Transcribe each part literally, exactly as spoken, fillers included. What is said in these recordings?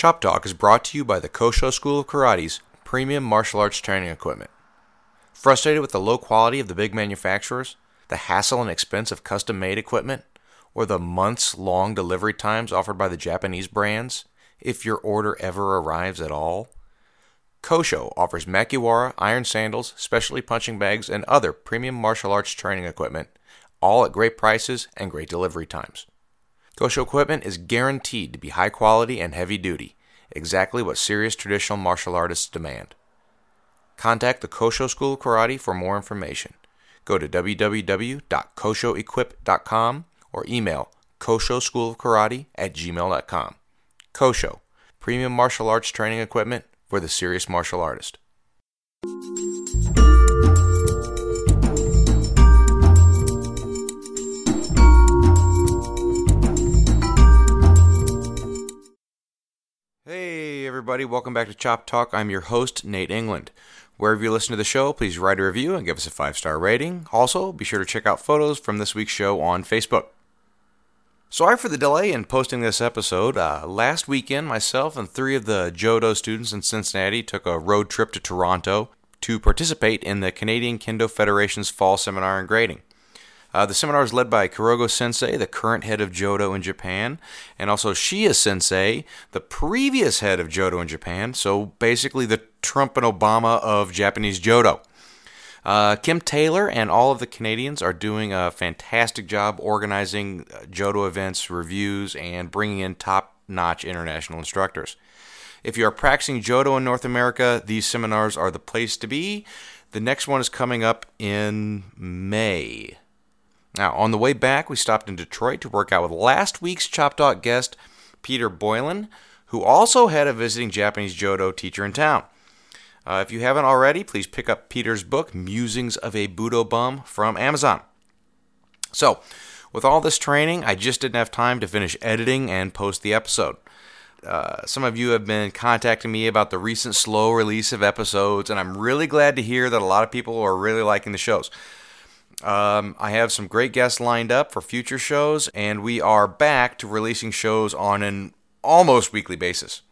Chop Talk is brought to you by the Kosho School of Karate's premium martial arts training equipment. Frustrated with the low quality of the big manufacturers, the hassle and expense of custom-made equipment, or the months-long delivery times offered by the Japanese brands, if your order ever arrives at all? Kosho offers Makiwara, iron sandals, specialty punching bags, and other premium martial arts training equipment, all at great prices and great delivery times. Kosho equipment is guaranteed to be high quality and heavy duty, exactly what serious traditional martial artists demand. Contact the Kosho School of Karate for more information. Go to w w w dot kosho equip dot com or email koshoschoolofkarate at gmail dot com. Kosho, premium martial arts training equipment for the serious martial artist. Hey everybody, welcome back to Chop Talk. I'm your host, Nate England. Wherever you listen to the show, please write a review and give us a five-star rating. Also, be sure to check out photos from this week's show on Facebook. Sorry for the delay in posting this episode. Uh, last weekend, myself and three of the Jodo students in Cincinnati took a road trip to Toronto to participate in the Canadian Kendo Federation's Fall Seminar in Grading. Uh, the seminar is led by Kurogo Sensei, the current head of Jodo in Japan, and also Shia Sensei, the previous head of Jodo in Japan, so basically the Trump and Obama of Japanese Jodo. Uh, Kim Taylor and all of the Canadians are doing a fantastic job organizing Jodo events, reviews, and bringing in top-notch international instructors. If you are practicing Jodo in North America, these seminars are the place to be. The next one is coming up in May. Now, on the way back, we stopped in Detroit to work out with last week's Chop Talk guest, Peter Boylan, who also had a visiting Japanese Jodo teacher in town. Uh, if you haven't already, please pick up Peter's book, Musings of a Budo Bum, from Amazon. So, with all this training, I just didn't have time to finish editing and post the episode. Uh, some of you have been contacting me about the recent slow release of episodes, and I'm really glad to hear that a lot of people are really liking the shows. Um, I have some great guests lined up for future shows, and we are back to releasing shows on an almost weekly basis.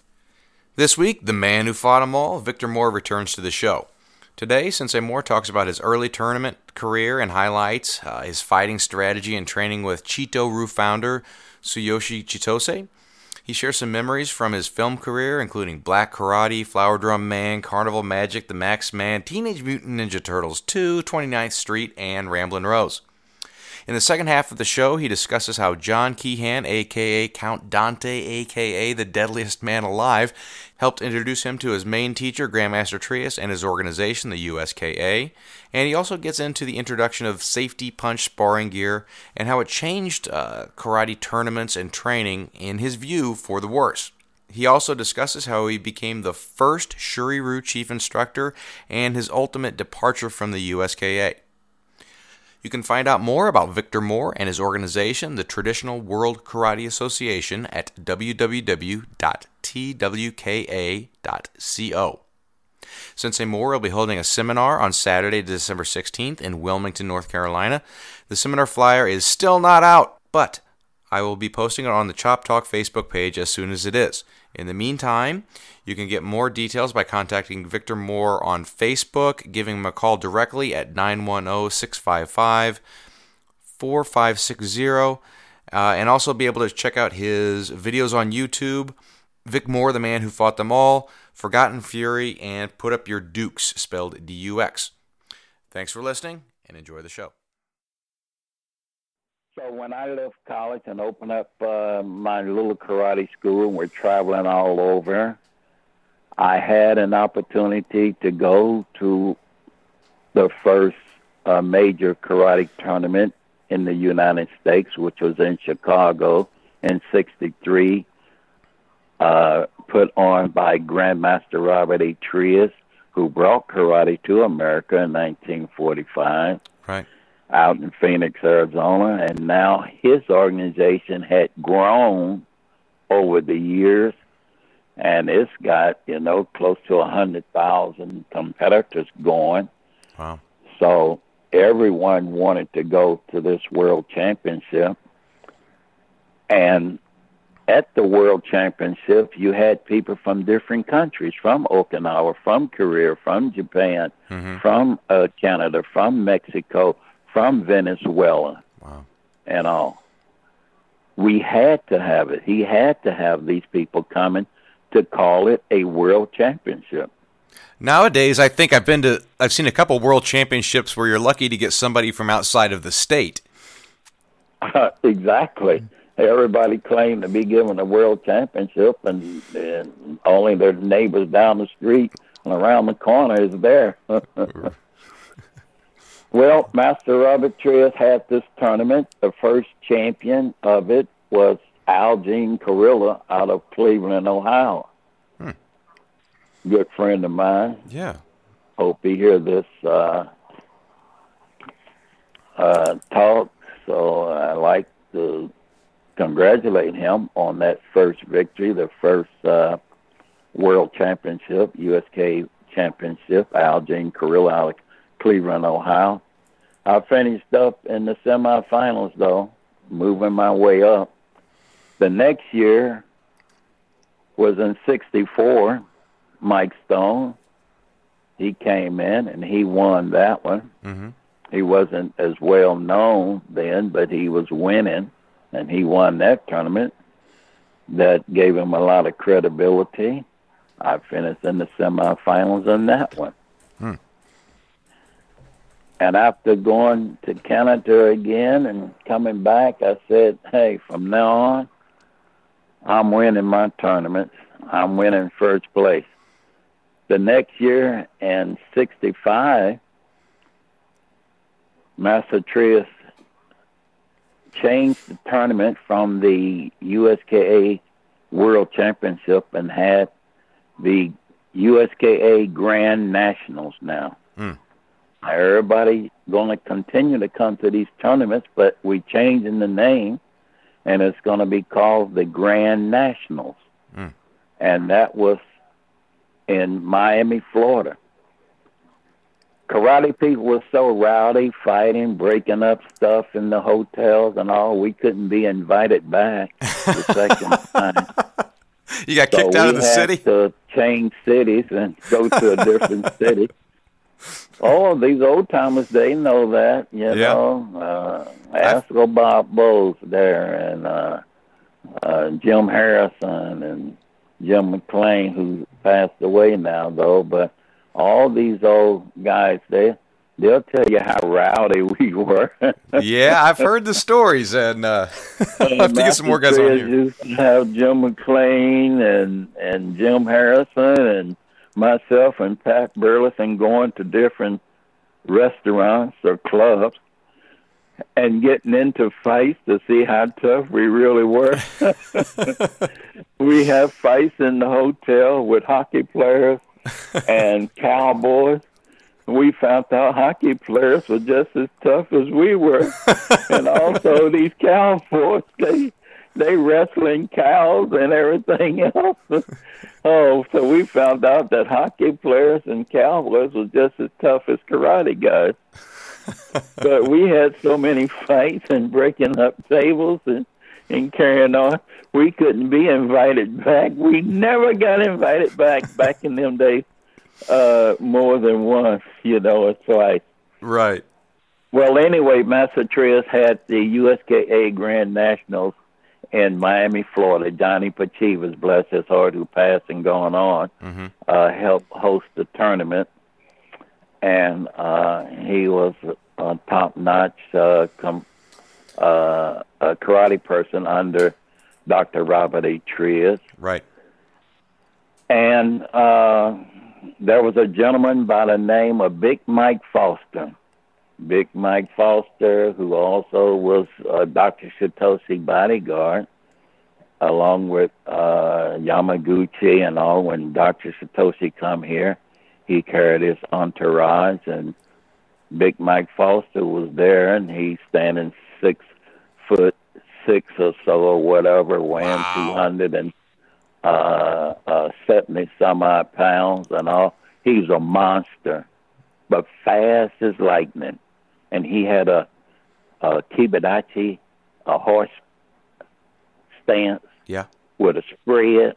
This week, the man who fought them all, Victor Moore, returns to the show. Today, Sensei Moore talks about his early tournament career and highlights, uh, his fighting strategy and training with Chito-Ryu founder Tsuyoshi Chitose. He shares some memories from his film career, including Black Karate, Flower Drum Man, Carnival Magic, The Max Man, Teenage Mutant Ninja Turtles two, twenty-ninth Street, and Ramblin' Rose. In the second half of the show, he discusses how John Keehan, a k a. Count Dante, a k a the deadliest man alive, helped introduce him to his main teacher, Grandmaster Trias, and his organization, the U S K A. And he also gets into the introduction of safety punch sparring gear and how it changed uh, karate tournaments and training, in his view, for the worse. He also discusses how he became the first Shuri-Ryu chief instructor and his ultimate departure from the U S K A. You can find out more about Victor Moore and his organization, the Traditional World Karate Association, at w w w dot t w k a dot co. Sensei Moore will be holding a seminar on Saturday, December sixteenth in Wilmington, North Carolina. The seminar flyer is still not out, but I will be posting it on the Chop Talk Facebook page as soon as it is. In the meantime, you can get more details by contacting Victor Moore on Facebook, giving him a call directly at nine one zero, six five five, four five six zero, uh, and also be able to check out his videos on YouTube, Vic Moore, the man who fought them all, Forgotten Fury, and Put Up Your Dukes, spelled D U X. Thanks for listening, and enjoy the show. So when I left college and opened up uh, my little karate school, and we're traveling all over, I had an opportunity to go to the first uh, major karate tournament in the United States, which was in Chicago in sixty-three, uh, put on by Grandmaster Robert E. Trias, who brought karate to America in nineteen forty-five. Right. Out in Phoenix, Arizona, and now his organization had grown over the years, and it's got, you know, close to one hundred thousand competitors going. Wow. So everyone wanted to go to this world championship, and at the World Championship, you had people from different countries, from Okinawa, from Korea, from Japan, mm-hmm. from uh, Canada, from Mexico, from Venezuela, wow. and all. We had to have it. He had to have these people coming to call it a World Championship. Nowadays, I think I've been to, I've seen a couple World Championships where you're lucky to get somebody from outside of the state. Uh, exactly. Everybody claimed to be given a World Championship, and, and only their neighbors down the street and around the corner is there. Well, Master Robert Trias had this tournament. The first champion of it was Al Jean Carilla out of Cleveland, Ohio. Hmm. Good friend of mine. Yeah. Hope he hear this uh, uh, talk. So I like to congratulate him on that first victory, the first uh, World Championship, U S K Championship, Al Jean Carilla out of Cleveland, Ohio. I finished up in the semifinals, though, moving my way up. The next year was in sixty-four, Mike Stone. He came in, and he won that one. Mm-hmm. He wasn't as well known then, but he was winning, and he won that tournament. That gave him a lot of credibility. I finished in the semifinals in that one. Hmm. And after going to Canada again and coming back, I said, hey, from now on, I'm winning my tournaments. I'm winning first place. The next year, in sixty-five, Master Trias changed the tournament from the U S K A World Championship and had the U S K A Grand Nationals now. Hmm. Everybody going to continue to come to these tournaments, but we changing the name, and it's going to be called the Grand Nationals. Mm. And that was in Miami, Florida. Karate people were so rowdy, fighting, breaking up stuff in the hotels and all, we couldn't be invited back the second time. You got kicked so out of the city? We had to change cities and go to a different city. Oh, these old-timers, they know that, you yeah. know. Uh, ask Bob Bowles there and uh, uh, Jim Harrison and Jim McLean, who passed away now, though. But all these old guys, they, they'll tell you how rowdy we were. Yeah, I've heard the stories, and uh, I'll have to get some more guys on here. Used to have Jim McLean and, and Jim Harrison and myself and Pat Burleson going to different restaurants or clubs and getting into fights to see how tough we really were. We have fights in the hotel with hockey players and cowboys. We found out hockey players were just as tough as we were. And also these cowboys, they they wrestling cows and everything else. Oh, so we found out that hockey players and cowboys were just as tough as karate guys. But we had so many fights and breaking up tables and, and carrying on, we couldn't be invited back. We never got invited back back in them days, uh, more than once, you know, or twice. Right. Well, anyway, Master Trias had the U S K A Grand Nationals in Miami, Florida. Johnny Pachivas, bless his heart, who passed and gone on, mm-hmm. uh, helped host the tournament. And uh, he was a top-notch uh, com- uh, a karate person under Doctor Robert A. Trias. Right. And uh, there was a gentleman by the name of Big Mike Foster. Big Mike Foster, who also was uh, Doctor Satoshi bodyguard, along with uh, Yamaguchi and all. When Doctor Satoshi come here, he carried his entourage, and Big Mike Foster was there, and he's standing six foot six or so or whatever, weighing wow. two hundred and uh, uh, seventy some odd pounds and all. He's a monster, but fast as lightning. And he had a, a Kibidachi, a horse stance, Yeah. with a spread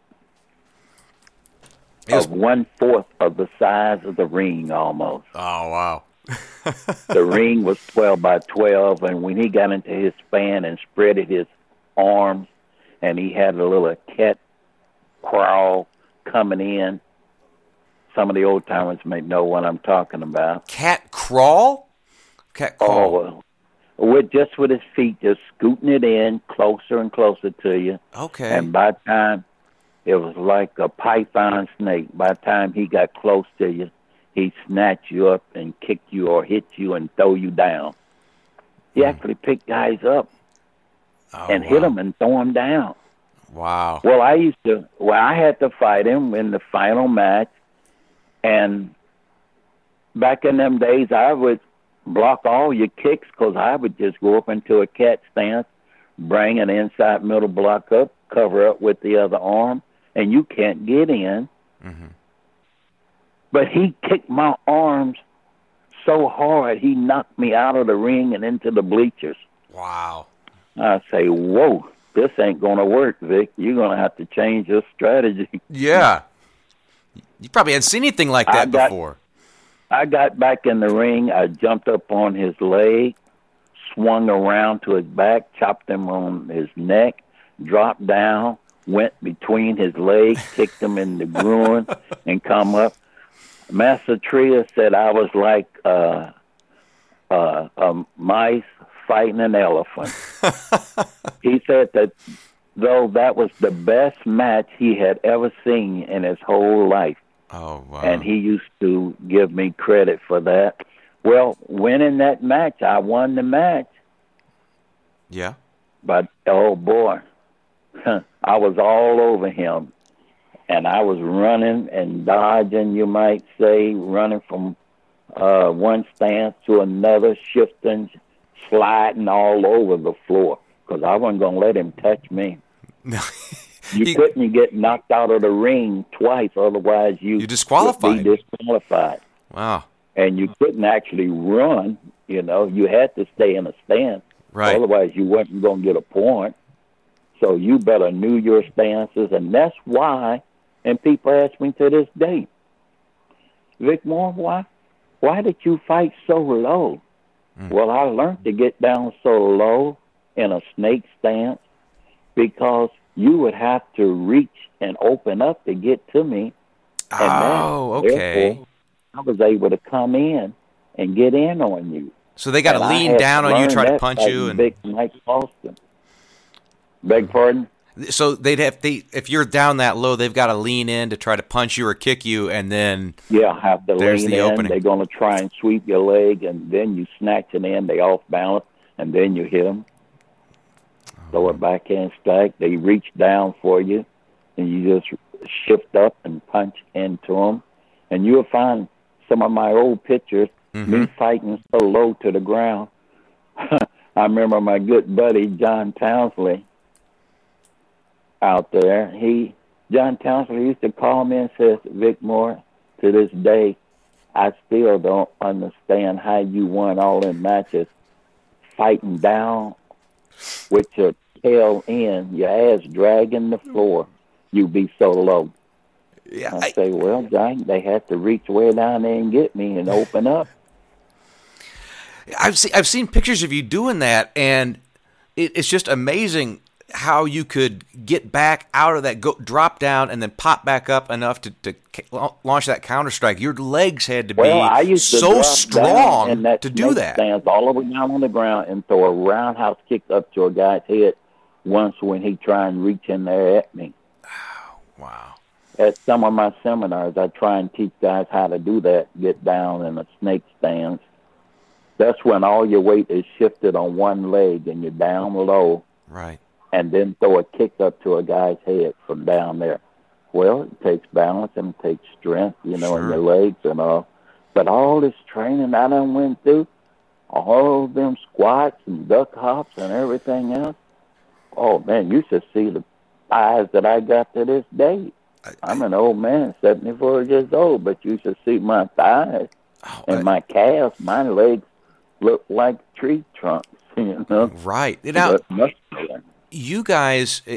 It was- of one-fourth of the size of the ring almost. Oh, wow. The ring was twelve by twelve, and when he got into his span and spreaded his arms, and he had a little cat crawl coming in, some of the old timers may know what I'm talking about. Cat crawl? Cat crawl. Oh, with just with his feet, just scooting it in closer and closer to you. Okay. And by the time, it was like a python snake. By the time he got close to you, he'd snatch you up and kick you or hit you and throw you down. He Hmm. actually picked guys up Oh, and wow. hit them and throw them down. Wow. Well, I used to, well, I had to fight him in the final match. And back in them days, I would block all your kicks because I would just go up into a cat stance, bring an inside middle block up, cover up with the other arm, and you can't get in. Mm-hmm. But he kicked my arms so hard, he knocked me out of the ring and into the bleachers. Wow. I say, whoa, this ain't going to work, Vic. You're going to have to change your strategy. Yeah. You probably hadn't seen anything like I that got- before. I got back in the ring. I jumped up on his leg, swung around to his back, chopped him on his neck, dropped down, went between his legs, kicked him in the groin, and come up. Master Tria said I was like uh, uh, a mice fighting an elephant. He said that though that was the best match he had ever seen in his whole life. Oh, wow. And he used to give me credit for that. Well, winning that match, I won the match. Yeah. But, oh, boy, I was all over him. And I was running and dodging, you might say, running from uh, one stance to another, shifting, sliding all over the floor because I wasn't going to let him touch me. No. You He- couldn't get knocked out of the ring twice, otherwise you You disqualified. would be disqualified. Wow. And you couldn't actually run. You know, you had to stay in a stance. Right. Otherwise, you wasn't going to get a point. So you better knew your stances, and that's why. And people ask me to this day, Vic Moore, why, why did you fight so low? Mm. Well, I learned to get down so low in a snake stance because you would have to reach and open up to get to me. And Oh, that, okay. therefore, I was able to come in and get in on you. So they got to And I lean had down on you, learn try to that punch fighting you, and Vic Mike Austin. Beg pardon? so they'd have they if you're down that low, they've got to lean in to try to punch you or kick you, and then Yeah, have to There's lean the in. opening. They're going to try and sweep your leg, and then you snatch it in. They off balance, and then you hit them. Throw it backhand strike. They reach down for you, and you just shift up and punch into them. And you'll find some of my old pictures, me fighting so low to the ground. I remember my good buddy John Townsley out there. He John Townsley used to call me and says, Vic Moore, to this day, I still don't understand how you won all them matches fighting down with your tail in, your ass dragging the floor. You be so low. yeah, I I, say, well, John, they had to reach way down there and get me and open up. I've seen I've seen pictures of you doing that, and it, it's just amazing how you could get back out of that, go drop down, and then pop back up enough to, to ca- launch that counter strike. Your legs had to Well, I be used to so drop down strong in that to do snake that. stance all the way down on the ground and throw a roundhouse kick up to a guy's head once when he try and reach in there at me. Wow. At some of my seminars, I try and teach guys how to do that, get down in a snake stance. That's when all your weight is shifted on one leg and you're down low, Right. and then throw a kick up to a guy's head from down there. Well, it takes balance and it takes strength, you know, in Sure. your legs and all. But all this training I done went through, all them squats and duck hops and everything else, oh, man, you should see the thighs that I got to this day. I'm an old man, seventy-four years old, but you should see my thighs Oh, and uh, my calves. My legs look like tree trunks, you know. right. Now, But muscular. you guys, it, it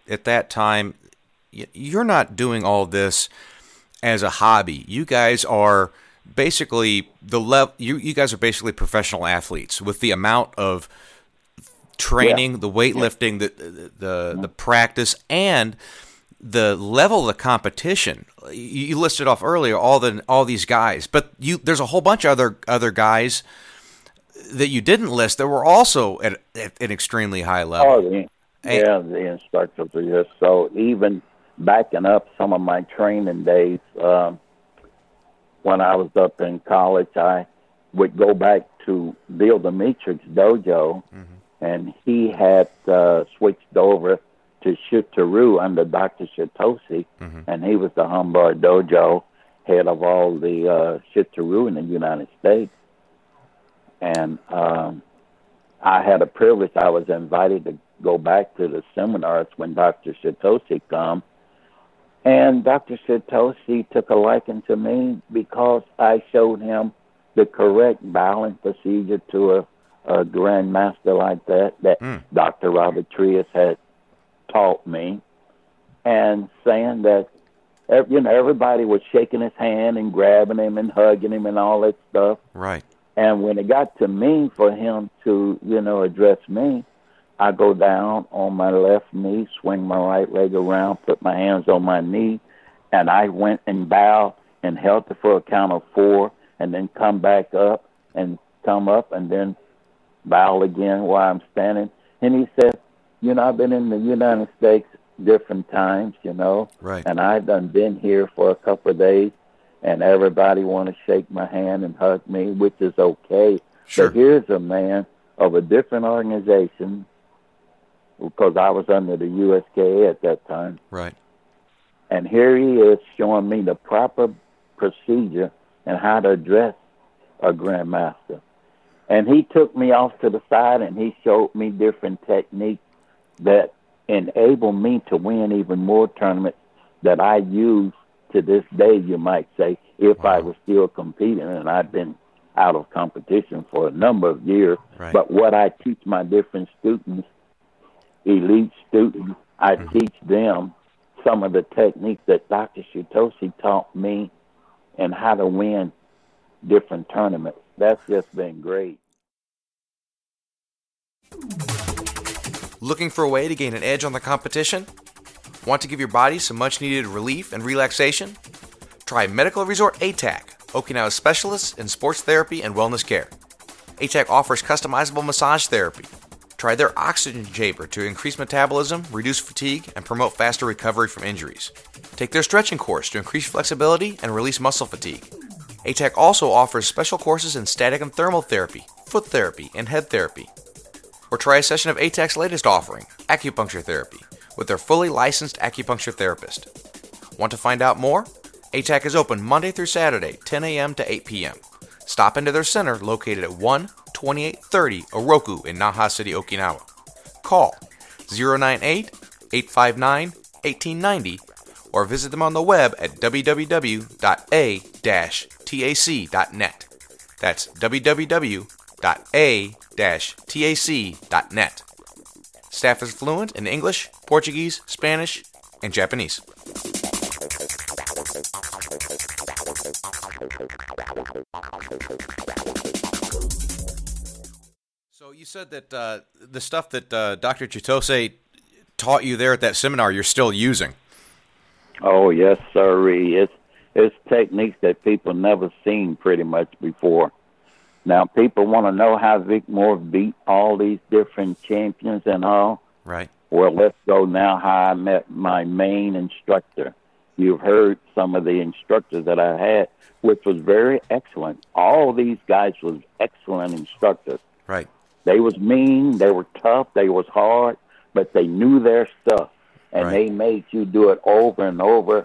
at that time, you're not doing all this as a hobby. You guys are basically the level. You you guys are basically professional athletes with the amount of training, yeah. the weightlifting, yeah. the the yeah. the practice, and the level of the competition. You listed off earlier all the all these guys, but you there's a whole bunch of other other guys that you didn't list that were also at, at an extremely high level. Oh, the, yeah, the instructors are just so. Even backing up some of my training days, um, when I was up in college, I would go back to Bill Dimitrich's dojo, mm-hmm. and he had uh, switched over to Shootaru under Doctor Shitoshi, mm-hmm. and he was the Humbard Dojo head of all the uh, Shootaru in the United States. And um, I had a privilege. I was invited to go back to the seminars when Doctor Shitoshi come, and Doctor Shitoshi took a liking to me because I showed him the correct balance procedure to a, a grandmaster like that, that mm. Doctor Robert Trias had taught me, and saying that, you know, everybody was shaking his hand and grabbing him and hugging him and all that stuff. Right. And when it got to me, for him to, you know, address me, I go down on my left knee, swing my right leg around, put my hands on my knee, and I went and bowed and held it for a count of four, and then come back up and come up and then bow again while I'm standing. And he said, you know, I've been in the United States different times, you know, right. and I've done been here for a couple of days, and everybody want to shake my hand and hug me, which is okay. Sure. But here's a man of a different organization, because I was under the U S K A at that time. Right. And here he is showing me the proper procedure and how to address a grandmaster. And he took me off to the side and he showed me different techniques that enable me to win even more tournaments that I use to this day, you might say, if wow. I was still competing, and I've been out of competition for a number of years. Right. But what I teach my different students, elite students, I mm-hmm. teach them some of the techniques that Doctor Shitoshi taught me and how to win different tournaments. That's just been great. Looking for a way to gain an edge on the competition? Want to give your body some much-needed relief and relaxation? Try Medical Resort A T A C, Okinawa's specialists in sports therapy and wellness care. A T A C offers customizable massage therapy. Try their oxygen chamber to increase metabolism, reduce fatigue, and promote faster recovery from injuries. Take their stretching course to increase flexibility and release muscle fatigue. A T A C also offers special courses in static and thermal therapy, foot therapy, and head therapy. Or try a session of A T A C's latest offering, acupuncture therapy, with their fully licensed acupuncture therapist. Want to find out more? A T A C is open Monday through Saturday, ten a.m. to eight p.m. Stop into their center located at one twenty-eight thirty Oroku in Naha City, Okinawa. Call zero nine eight, eight five nine, one eight nine zero or visit them on the web at w w w dot a dash tac dot net. That's w w w dot a dash tac dot net. Staff is fluent in English, Portuguese, Spanish, and Japanese. So you said that uh, the stuff that uh, Doctor Chitose taught you there at that seminar you're still using. Oh, yes, sir. It's, it's techniques that people never seen pretty much before. Now, people want to know how Vic Moore beat all these different champions and all. Right. Well, let's go now how I met my main instructor. You've heard some of the instructors that I had, which was very excellent. All these guys was excellent instructors. Right. They was mean, they were tough, they was hard, but they knew their stuff. And right. they made you do it over and over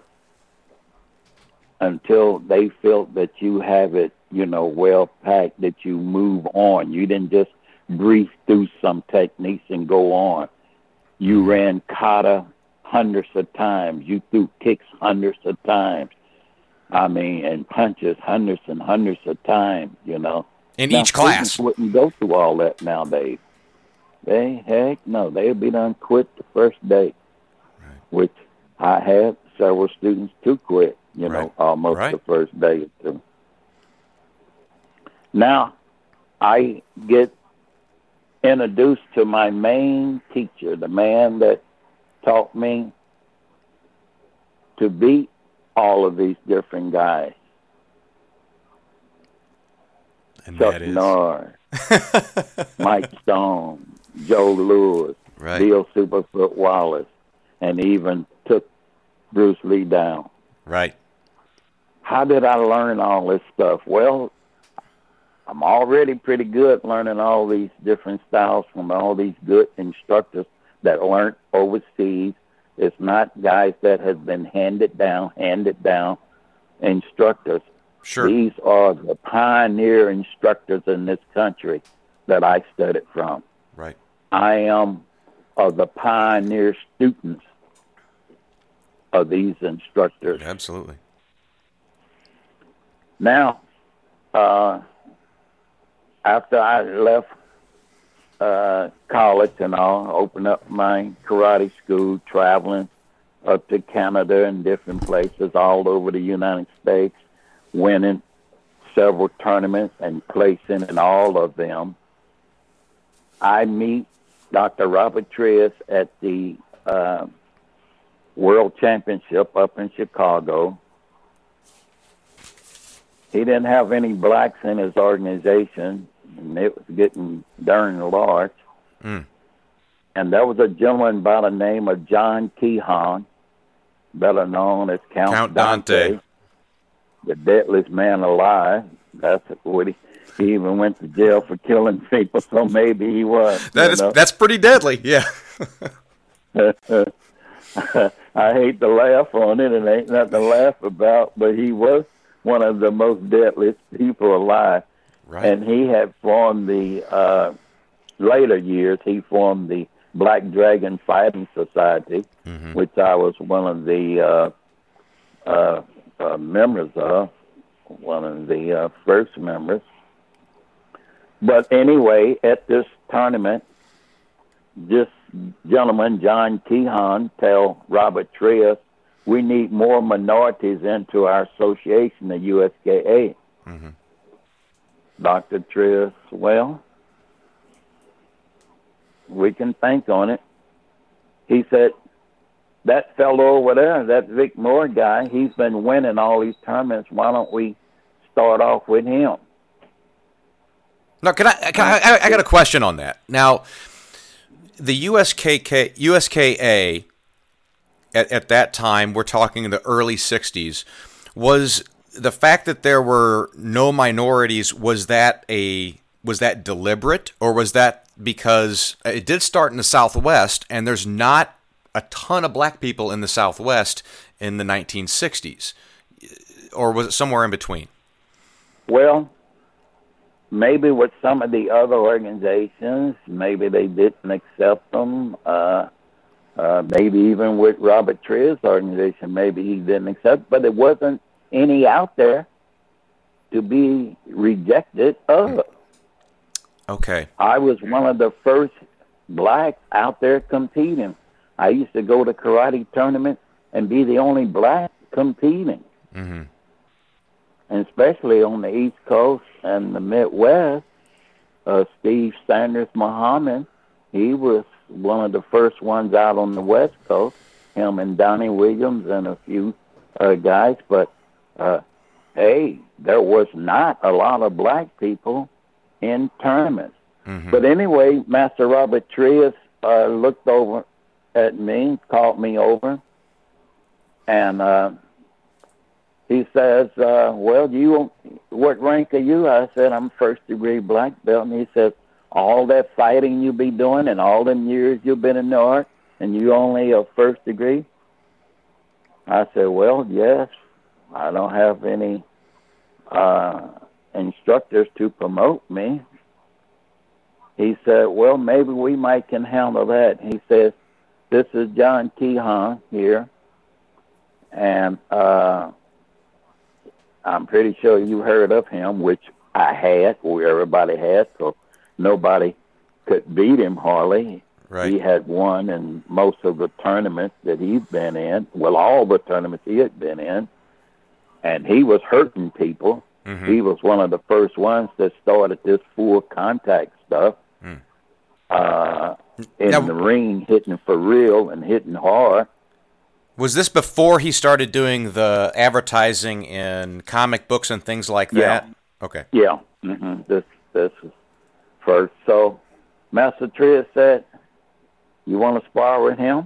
until they felt that you have it, you know, well packed, that you move on. You didn't just breeze through some techniques and go on. You ran kata hundreds of times. You threw kicks hundreds of times. I mean, and punches hundreds and hundreds of times, you know. In now, each class. Students wouldn't go through all that nowadays. They, heck no, they'd be done quit the first day. which I had several students to quit, you know, Right. almost Right. the first day or two. Now, I get introduced to my main teacher, the man that taught me to beat all of these different guys. And Chuck that is Norris, Mike Stone, Joe Louis, right. Bill Superfoot Wallace, and even took Bruce Lee down. Right. How did I learn all this stuff? Well, I'm already pretty good learning all these different styles from all these good instructors that learned overseas. It's not guys that have been handed down, handed down instructors. Sure. These are the pioneer instructors in this country that I studied from. Right. I am of the pioneer students of these instructors. Absolutely. Now, uh, after I left uh, college and all, opened up my karate school, traveling up to Canada and different places all over the United States, winning several tournaments and placing in all of them. I meet Doctor Robert Trias at the uh, World Championship up in Chicago. He didn't have any blacks in his organization, and it was getting darn large. Mm. And there was a gentleman by the name of John Keehan, better known as Count, Count Dante. Dante, the deadliest man alive. That's what he, he even went to jail for killing people, so maybe he was. That you is know? that's pretty deadly. Yeah. I hate to laugh on it, and ain't nothing to laugh about, but he was one of the most deadliest people alive. Right. And he had formed the, uh, later years, he formed the Black Dragon Fighting Society, Mm-hmm. which I was one of the uh, uh, uh, members of, one of the uh, first members. But anyway, at this tournament, this gentleman, John Keehan, tell Robert Trias, we need more minorities into our association, the U S K A. Mm-hmm. Doctor Trias, well, we can think on it. He said, that fellow over there, that Vic Moore guy, he's been winning all these tournaments. Why don't we start off with him? Now, can I, can I, I, I got a question on that. Now, the U S K K, U S K A, at, at that time, we're talking in the early sixties, was the fact that there were no minorities, was that a was that deliberate, or was that because it did start in the Southwest, and there's not a ton of black people in the Southwest in the nineteen sixties, or was it somewhere in between? Well, maybe with some of the other organizations, maybe they didn't accept them. Uh, uh, maybe even with Robert Trias' organization, maybe he didn't accept, but it wasn't any out there to be rejected of. Okay. I was one of the first blacks out there competing. I used to go to karate tournaments and be the only black competing. Mm-hmm. And especially on the East Coast and the Midwest, uh, Steve Sanders Muhammad, he was one of the first ones out on the West Coast, him and Donnie Williams and a few uh, guys. But, uh, hey, there was not a lot of black people in tournaments. Mm-hmm. But anyway, Master Robert Trias uh, looked over at me, called me over, and uh, he says, uh, well, you, what rank are you? I said, I'm first degree black belt. And he says, all that fighting you be doing and all them years you've been in the art, and you only a first degree? I said, well, yes, I don't have any uh, instructors to promote me. He said, well, maybe we might can handle that. He says, this is John Keehan here, and uh, I'm pretty sure you heard of him, which I had, or everybody had, so nobody could beat him hardly. Right. He had won in most of the tournaments that he'd been in, well, all the tournaments he had been in, and he was hurting people. Mm-hmm. He was one of the first ones that started this full contact stuff. Mm. Uh, in now, the ring, hitting for real and hitting hard. Was this before he started doing the advertising in comic books and things like that? Yeah. Okay. Yeah. Mm-hmm. This this was first. So Master Trias said, "You want to spar with him?"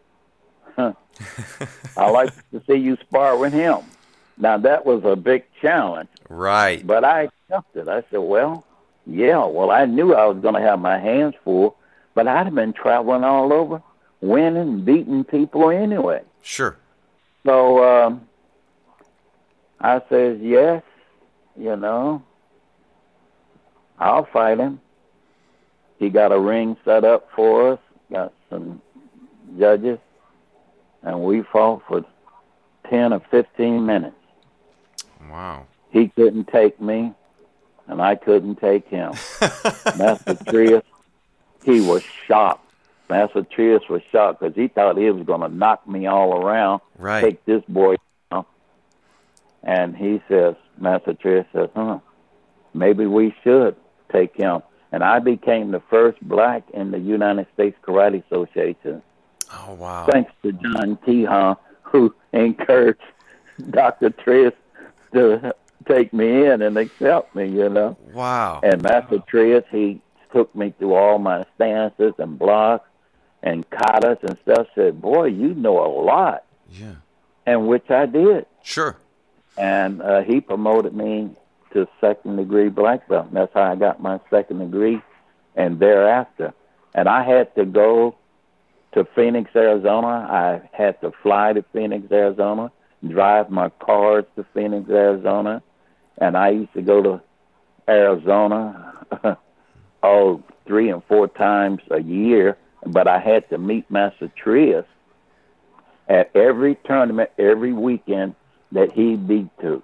I like to see you spar with him. Now that was a big challenge. Right. But I accepted. I said, "Well, yeah. Well, I knew I was going to have my hands full, but I'd have been traveling all over, winning, beating people anyway." Sure. So um, I says, yes, you know, I'll fight him. He got a ring set up for us, got some judges, and we fought for ten or fifteen minutes. Wow. He couldn't take me, and I couldn't take him. Master Trias, he was shocked. Master Trias was shocked because he thought he was going to knock me all around, right. take this boy down. And he says, Master Trias says, huh, maybe we should take him. And I became the first black in the United States Karate Association. Oh, wow. Thanks to John Tehan, who encouraged Doctor Trias to take me in and accept me, you know. Wow. And Master Trias, he took me through all my stances and blocks and katas and stuff, said, boy, you know a lot. Yeah. And which I did. Sure. And uh, he promoted me to second degree black belt. And that's how I got my second degree and thereafter. And I had to go to Phoenix, Arizona. I had to fly to Phoenix, Arizona, drive my cars to Phoenix, Arizona. And I used to go to Arizona oh, three and four times a year. But I had to meet Master Trias at every tournament, every weekend that he beat to.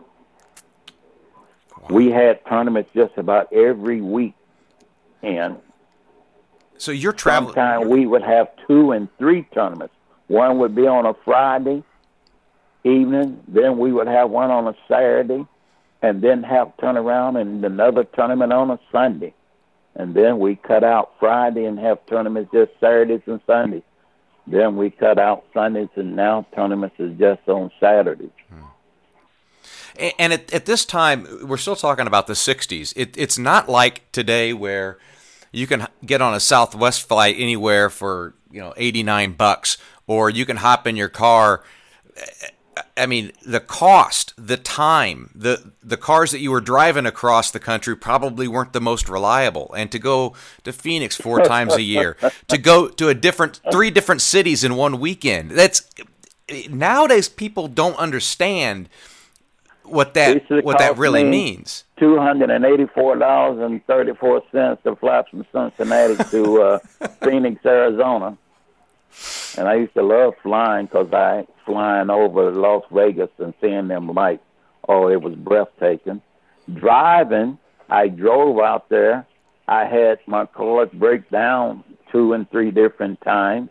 Wow. We had tournaments just about every week. And so you're traveling. Sometimes we would have two and three tournaments. One would be on a Friday evening, then we would have one on a Saturday, and then have turn around and another tournament on a Sunday. And then we cut out Friday and have tournaments just Saturdays and Sundays. Then we cut out Sundays, and now tournaments is just on Saturdays. Hmm. And at, at this time, we're still talking about the sixties. It, it's not like today where you can get on a Southwest flight anywhere for, you know, eighty-nine bucks, or you can hop in your car. I mean, the cost, the time, the the cars that you were driving across the country probably weren't the most reliable. And to go to Phoenix four times a year, to go to a different three different cities in one weekend, that's nowadays people don't understand what that what that really me means. Two hundred and eighty-four dollars and thirty-four cents to fly from Cincinnati to uh, Phoenix, Arizona. And I used to love flying because I flying over Las Vegas and seeing them lights. Oh, it was breathtaking. Driving, I drove out there. I had my cars break down two and three different times.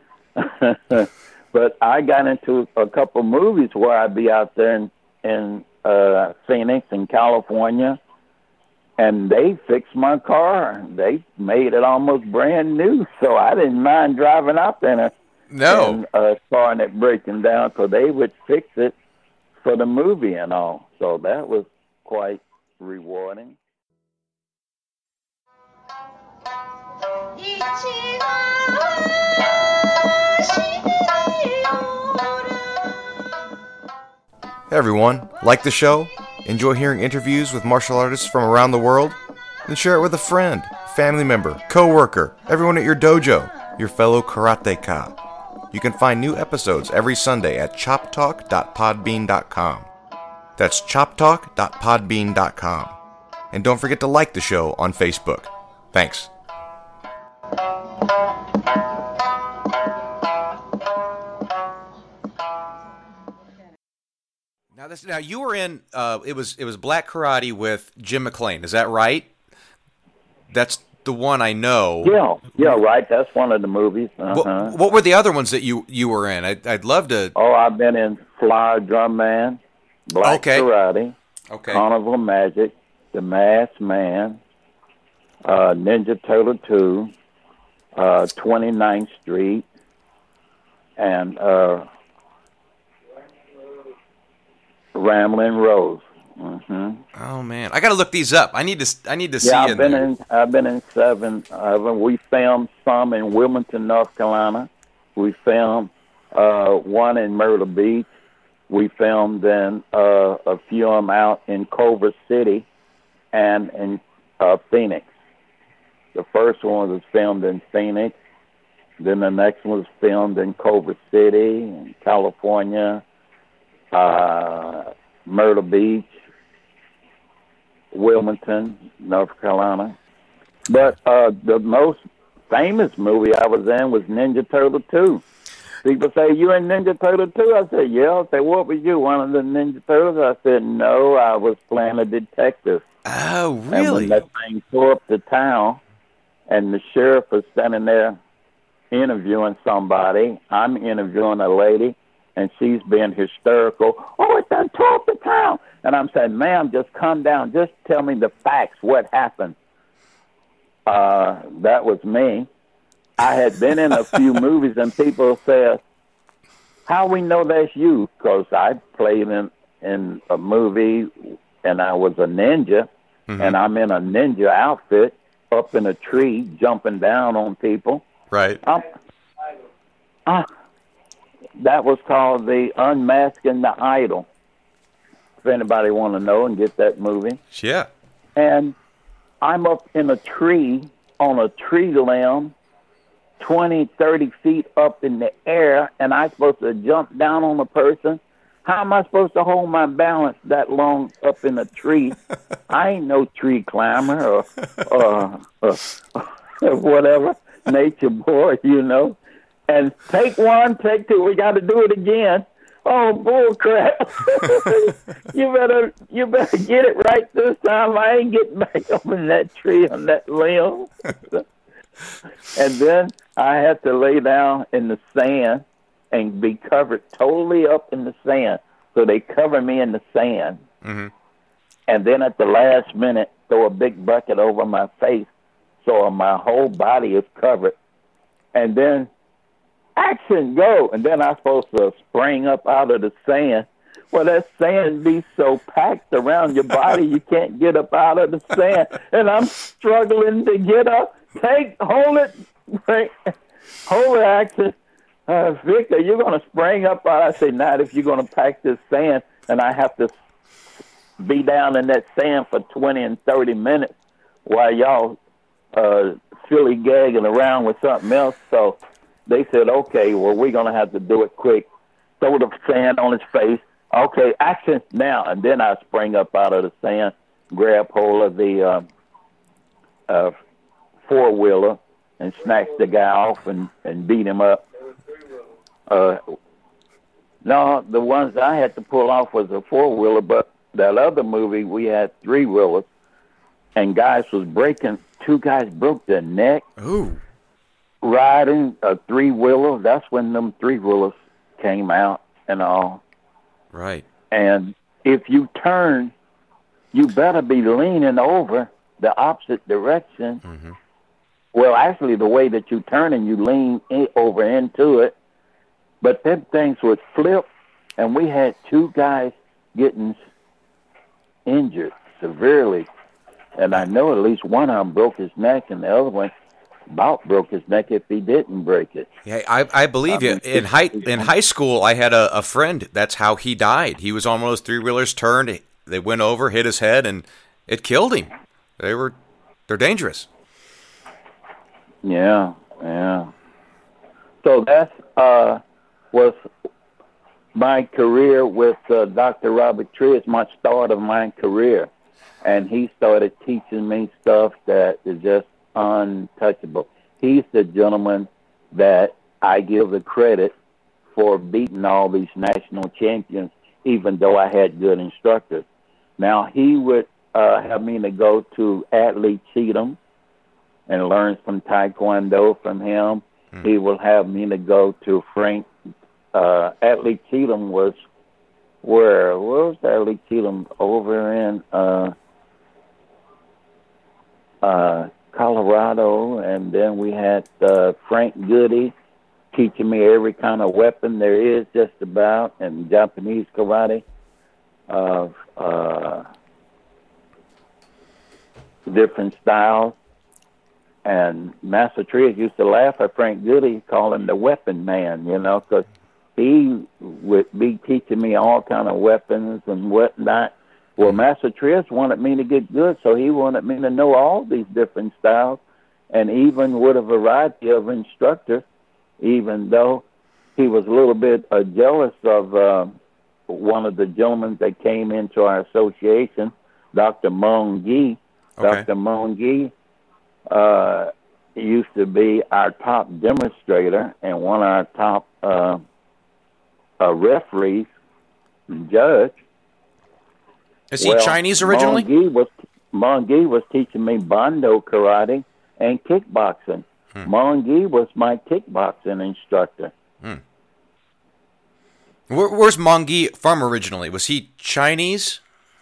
But I got into a couple movies where I'd be out there in, in uh, Phoenix in California, and they fixed my car. They made it almost brand new, so I didn't mind driving out there no. and uh, starting it breaking down, because they would fix it for the movie and all. So that was quite rewarding. Hey everyone, like the show? Enjoy hearing interviews with martial artists from around the world? Then share it with a friend, family member, co-worker, everyone at your dojo, your fellow karateka. You can find new episodes every Sunday at chop talk dot podbean dot com. That's chop talk dot podbean dot com. And don't forget to like the show on Facebook. Thanks. Now, this, now you were in. Uh, it was it was Black Karate with Jim McLean. Is that right? That's the one I know. Yeah, yeah, right. That's one of the movies. Uh-huh. What, what were the other ones that you, you were in? I, I'd love to. Oh, I've been in Flyer Drum Man, Black Okay. Karate, Okay. Carnival Magic, The Masked Man, uh, Ninja Turtle two, uh, twenty-ninth Street, and uh, Ramblin' Rose. Mm-hmm. Oh man, I got to look these up. I need to. I need to see. Yeah, I've in been there. in. I've been in seven. Uh, we filmed some in Wilmington, North Carolina. We filmed uh, one in Myrtle Beach. We filmed then uh, a few of them out in Culver City and in uh, Phoenix. The first one was filmed in Phoenix. Then the next one was filmed in Culver City, in California, uh, Myrtle Beach, Wilmington, North Carolina. But uh, the most famous movie I was in was Ninja Turtle two. People say, you in Ninja Turtle two? I said, yeah. I said, what was you, one of the Ninja Turtles? I said, no, I was playing a detective. Oh, And really? when that thing tore up the town, and the sheriff was standing there interviewing somebody, I'm interviewing a lady, and she's being hysterical. Oh, it done tore up the town. And I'm saying, ma'am, just calm down. Just tell me the facts, what happened. Uh, that was me. I had been in a few movies, and people said, how we know that's you? Because I played in, in a movie, and I was a ninja, mm-hmm. and I'm in a ninja outfit up in a tree, jumping down on people. Right. Um, uh, that was called the Unmasking the Idol. If anybody want to know and get that movie. Yeah. And I'm up in a tree, on a tree limb, twenty, thirty feet up in the air, and I'm supposed to jump down on a person. How am I supposed to hold my balance that long up in a tree? I ain't no tree climber or, or, or, or whatever, nature boy, you know. And take one, take two, we got to do it again. Oh, bull crap. you better you better get it right this time. I ain't getting back up in that tree on that limb. And then I had to lay down in the sand and be covered totally up in the sand. So they cover me in the sand. Mm-hmm. And then at the last minute, throw a big bucket over my face so my whole body is covered. And then, action, go. And then I'm supposed to spring up out of the sand. Well, that sand be so packed around your body, you can't get up out of the sand. And I'm struggling to get up. Take, hold it, break, hold it, action. Uh, Victor, you're going to spring up. I say, not if you're going to pack this sand, and I have to be down in that sand for twenty and thirty minutes while y'all uh, silly gagging around with something else. So they said, okay, well, we're going to have to do it quick. Throw the sand on his face. Okay, action now. And then I spring up out of the sand, grab hold of the uh, uh, four-wheeler and snatch the guy off and, and beat him up. Uh, no, the ones I had to pull off was a four-wheeler, but that other movie, we had three-wheelers, and guys was breaking, two guys broke their neck. Ooh. Riding a three-wheeler. That's when them three-wheelers came out and all. Right. And if you turn, you better be leaning over the opposite direction. Mm-hmm. Well, actually, the way that you turn and you lean in, over into it, but them things would flip, and we had two guys getting injured severely. And I know at least one of them broke his neck, and the other one about broke his neck if he didn't break it. Yeah, I, I believe I you. Mean, in high in high school, I had a, a friend. That's how he died. He was on one of those three wheelers. Turned, they went over, hit his head, and it killed him. They were, they're dangerous. Yeah, yeah. So that's uh, was my career with uh, Doctor Robert Tree. It's my start of my career, and he started teaching me stuff that is just untouchable. He's the gentleman that I give the credit for beating all these national champions, even though I had good instructors. Now, he would uh, have me to go to Atlee Cheatham and learn some Taekwondo from him. Mm. He will have me to go to Frank. Uh, Atlee Cheatham was where? Where was Atlee Cheatham? Over in uh, uh, Colorado, and then we had uh, Frank Goody teaching me every kind of weapon there is, just about, and Japanese karate of uh, different styles. And Master Trias used to laugh at Frank Goody, call him the weapon man, you know, because he would be teaching me all kind of weapons and whatnot. Well, Master Trias wanted me to get good, so he wanted me to know all these different styles, and even with a variety of instructors, even though he was a little bit uh, jealous of uh, one of the gentlemen that came into our association, Doctor Mong Gee. Okay. Doctor Mong Gee uh, used to be our top demonstrator and one of our top uh, uh, referees, judge. Is he well, Chinese originally? Mong Gee was, Mong Gee was teaching me Bondo karate and kickboxing. Hmm. Mong Gee was my kickboxing instructor. Hmm. Where, where's Mong Gee from originally? Was he Chinese?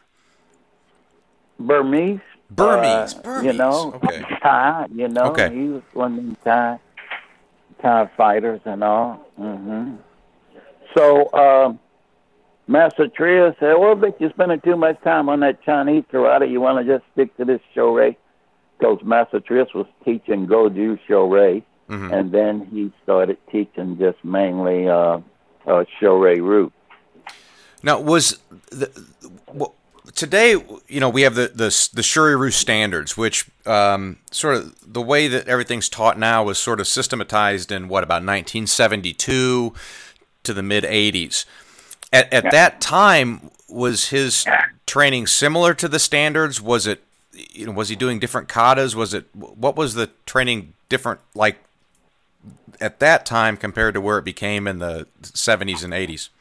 Burmese. Burmese. Uh, Burmese. You know, okay. Thai. You know, okay. He was one of them Thai, Thai fighters and all. Mm-hmm. So, um, Master Trias said, "Well, Vic, you're spending too much time on that Chinese karate. You want to just stick to this Shorei?" Because Master Trias was teaching Goju Shorei, mm-hmm. and then he started teaching just mainly uh, uh, Shorei Ryu. Now, was the, well, today, you know, we have the the, the Shorei Ryu standards, which um, sort of the way that everything's taught now was sort of systematized in what, about nineteen seventy-two to the mid eighties. At at yeah. that time, was his training similar to the standards? Was it, you know, was he doing different katas? Was it, what was the training different like at that time compared to where it became in the seventies and eighties?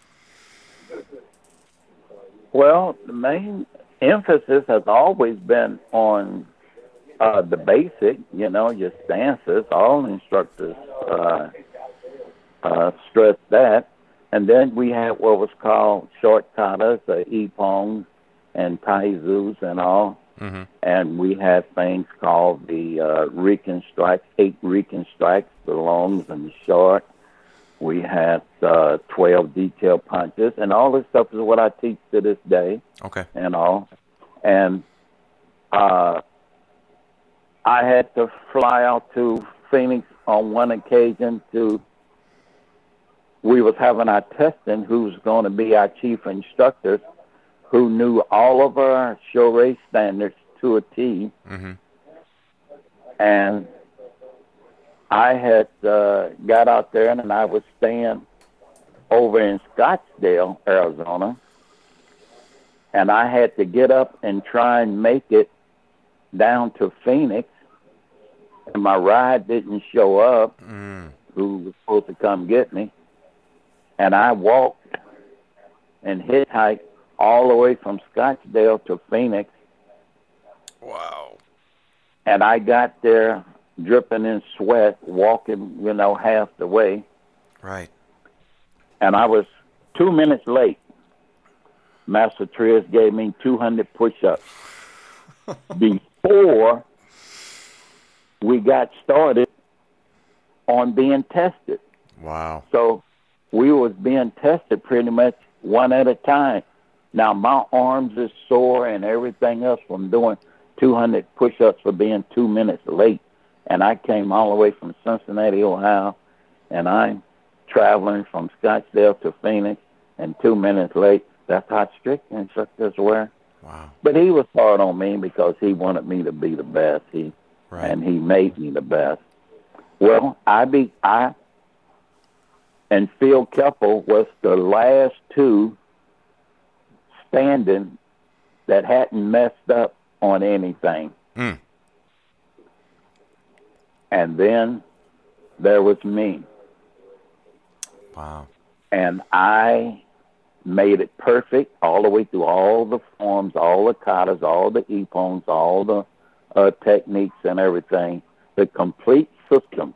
Well, the main emphasis has always been on uh, the basic, you know, your stances. All instructors uh, uh, stress that. And then we had what was called short katas, uh, ippongs and taizus and all. Mm-hmm. And we had things called the uh, Riken strikes, eight Riken strikes, the longs and the short. We had uh, twelve detail punches, and all this stuff is what I teach to this day. Okay. And all. And uh, I had to fly out to Phoenix on one occasion to, we was having our testing, who's going to be our chief instructors, who knew all of our Shorei standards to a T. Mm-hmm. And I had uh, got out there, and I was staying over in Scottsdale, Arizona, and I had to get up and try and make it down to Phoenix, and my ride didn't show up, mm. who was supposed to come get me, and I walked and hitchhiked all the way from Scottsdale to Phoenix. Wow. And I got there dripping in sweat, walking, you know, half the way. Right. And I was two minutes late. Master Trias gave me two hundred push-ups before we got started on being tested. Wow. So we was being tested pretty much one at a time. Now, my arms is sore and everything else from doing two hundred push-ups for being two minutes late. And I came all the way from Cincinnati, Ohio, and I'm traveling from Scottsdale to Phoenix, and two minutes late. That's how strict instructors were. Wow. But he was hard on me because he wanted me to be the best. He right. And he made me the best. Well, I be I and Phil Keppel was the last two standing that hadn't messed up on anything. Mm. And then there was me. Wow. And I made it perfect all the way through all the forms, all the katas, all the ippongs, all the uh, techniques and everything. the complete system.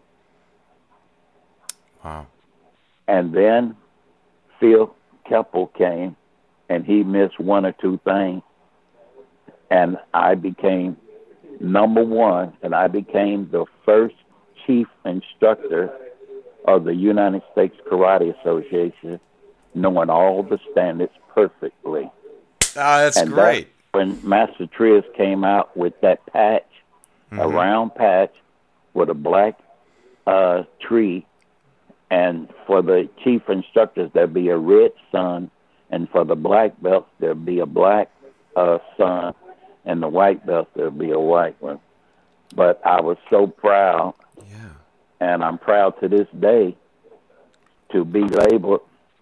Wow. And then Phil Keppel came, and he missed one or two things. And I became number one, and I became the first chief instructor of the United States Karate Association, knowing all the standards perfectly. Ah, that's and great. That, when Master Trias came out with that patch, mm-hmm. a round patch with a black uh, tree, and for the chief instructors, there'd be a red sun, and for the black belts, there'd be a black uh, sun, and the white belts, there'd be a white one. But I was so proud, yeah. and I'm proud to this day to be labeled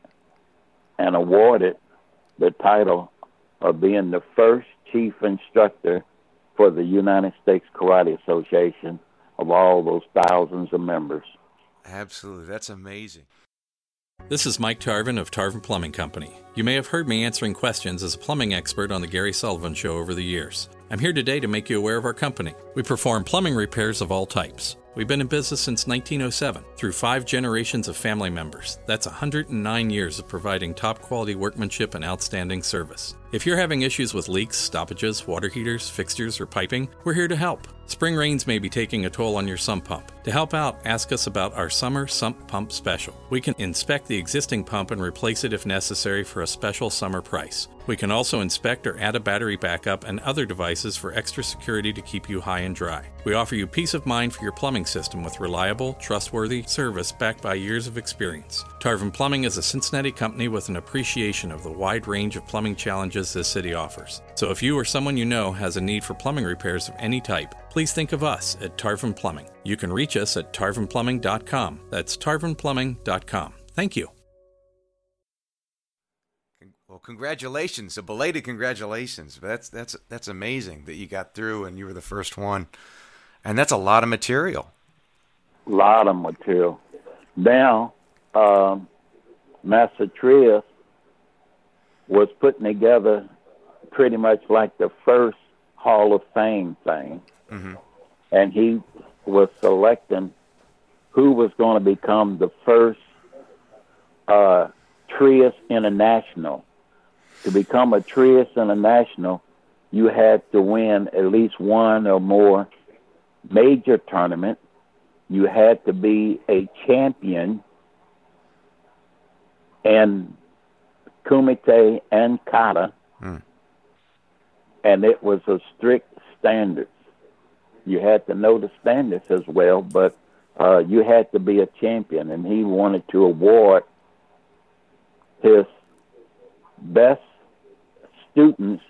and awarded the title of being the first chief instructor for the United States Karate Association of all those thousands of members. Absolutely. That's amazing. This is Mike Tarvin of Tarvin Plumbing Company. You may have heard me answering questions as a plumbing expert on the Gary Sullivan Show over the years. I'm here today to make you aware of our company. We perform plumbing repairs of all types. We've been in business since nineteen oh seven, through five generations of family members. That's one hundred nine years of providing top-quality workmanship and outstanding service. If you're having issues with leaks, stoppages, water heaters, fixtures, or piping, we're here to help. Spring rains may be taking a toll on your sump pump. To help out, ask us about our Summer Sump Pump Special. We can inspect the existing pump and replace it if necessary for a special summer price. We can also inspect or add a battery backup and other devices for extra security to keep you high and dry. We offer you peace of mind for your plumbing system with reliable, trustworthy service backed by years of experience. Tarvin Plumbing is a Cincinnati company with an appreciation of the wide range of plumbing challenges this city offers. So if you or someone you know has a need for plumbing repairs of any type, please think of us at Tarvin Plumbing. You can reach us at tarvin plumbing dot com. That's tarvin plumbing dot com. Thank you. Well, congratulations, a belated congratulations. That's that's that's amazing that you got through and you were the first one, and that's a lot of material. A lot of material. Now, um, Master Trias was putting together pretty much like the first Hall of Fame thing, mm-hmm. and he was selecting who was going to become the first uh, Trias International. To become a Trias International, you had to win at least one or more major tournament. You had to be a champion in Kumite and Kata, mm. and it was a strict standards. You had to know the standards as well, but uh, you had to be a champion, and he wanted to award his best students,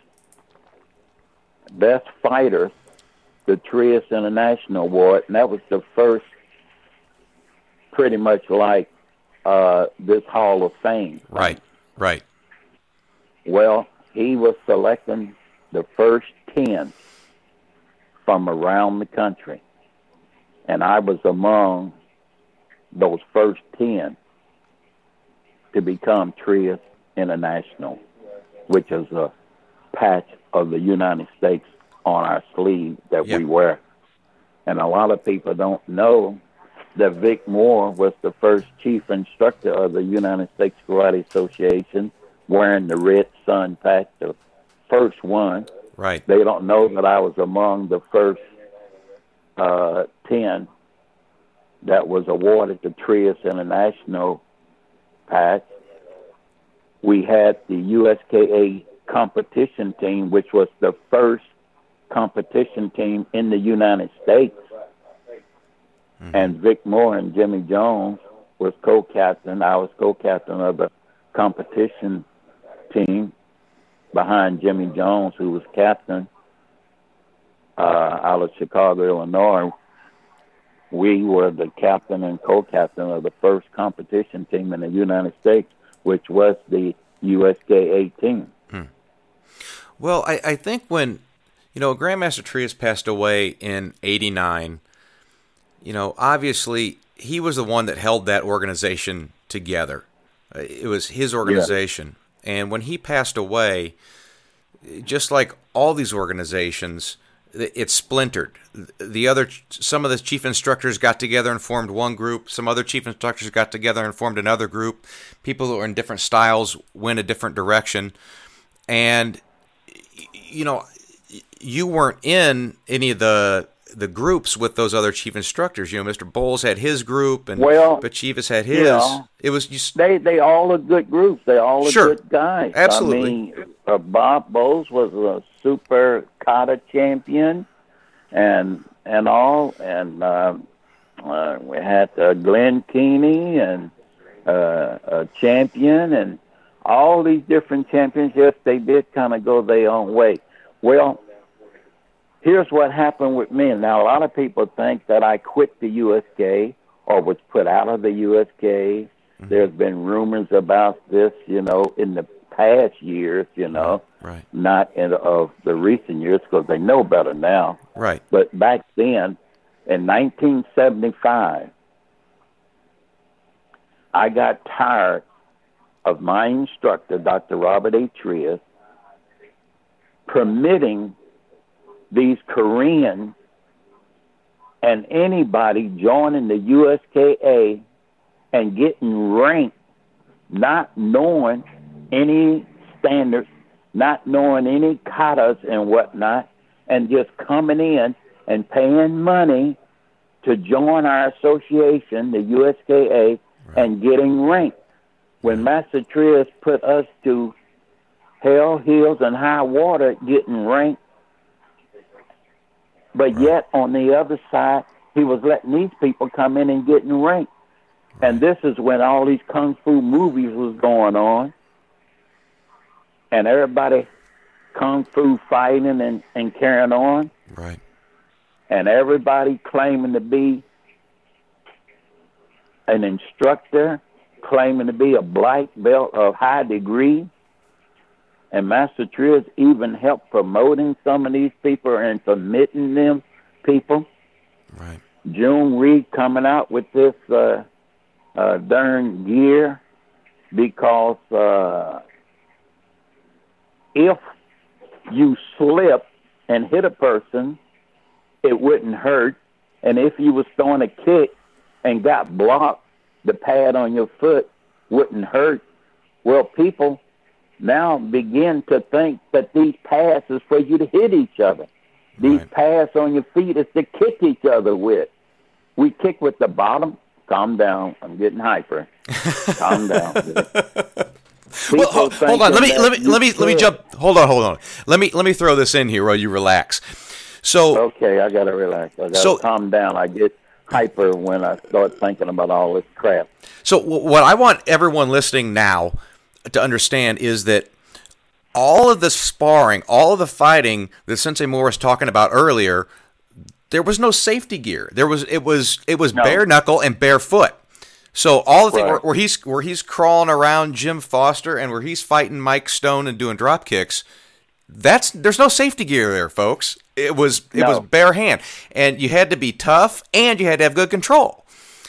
best fighters, the Trias International Award, and that was the first, pretty much like uh, this Hall of Fame. Right, right. Well, he was selecting the first ten from around the country, and I was among those first ten to become Trias International, which is a patch of the United States on our sleeve that yep. we wear. And a lot of people don't know that Vic Moore was the first chief instructor of the United States Karate Association, wearing the red sun patch, the first one. Right. They don't know that I was among the first uh, ten that was awarded the Trias International patch. We had the U S K A competition team, which was the first competition team in the United States. Mm-hmm. And Vic Moore and Jimmy Jones was co-captain. I was co-captain of the competition team behind Jimmy Jones, who was captain uh, out of Chicago, Illinois. We were the captain and co-captain of the first competition team in the United States, which was the U S K A team. Hmm. Well, I, I think when, you know, Grandmaster Trias passed away in eighty-nine, you know, obviously he was the one that held that organization together. It was his organization. Yeah. And when he passed away, just like all these organizations, it splintered. The other, some of the chief instructors got together and formed one group. Some other chief instructors got together and formed another group. People who are in different styles went a different direction. And, you know, you weren't in any of the the groups with those other chief instructors. You know, Mister Bowles had his group, and well, Bachivas had his. You know, it was just, they they all are good groups. They all are sure, good guys. Absolutely. I mean, uh, Bob Bowles was a super kata champion, and and all, and uh, uh, we had uh, Glenn Keeney and uh, a champion, and all these different championships. They did kind of go their own way. Well, here's what happened with me. Now, a lot of people think that I quit the U S K or was put out of the U S K. Mm-hmm. There's been rumors about this, you know, in the past years, you know, right. not in of the recent years because they know better now. Right. But back then, in nineteen seventy-five, I got tired of my instructor, Doctor Robert A. Trias, permitting these Koreans and anybody joining the U S K A and getting ranked, not knowing any standards, not knowing any katas and whatnot, and just coming in and paying money to join our association, the U S K A, right. and getting ranked. When Master Trias put us to hell, heels, and high water getting ranked, but right. yet on the other side, he was letting these people come in and getting ranked. Right. And this is when all these kung fu movies was going on, and everybody kung fu fighting and, and carrying on. Right. And everybody claiming to be an instructor, claiming to be a black belt of high degree. And Master Trias even helped promoting some of these people and submitting them people. Right. June Reed coming out with this uh, uh, darn gear because uh, if you slip and hit a person, it wouldn't hurt. And if you was throwing a kick and got blocked, the pad on your foot wouldn't hurt. Well, people now begin to think that these pads is for you to hit each other. These right. pads on your feet is to kick each other with. We kick with the bottom. Calm down. I'm getting hyper. Calm down. Well, hold, hold on. Let me let me let me let me jump. Hold on, hold on. Let me let me throw this in here while you relax. So okay, I gotta relax. I gotta so, calm down. I get hyper when I start thinking about all this crap. So what I want everyone listening now to understand is that all of the sparring, all of the fighting that Sensei Moore was talking about earlier, there was no safety gear. There was it was it was no. bare knuckle and barefoot. So all the things right. where, where he's where he's crawling around Jim Foster and where he's fighting Mike Stone and doing drop kicks, that's there's no safety gear there, folks. It was it no. was bare hand, and you had to be tough and you had to have good control.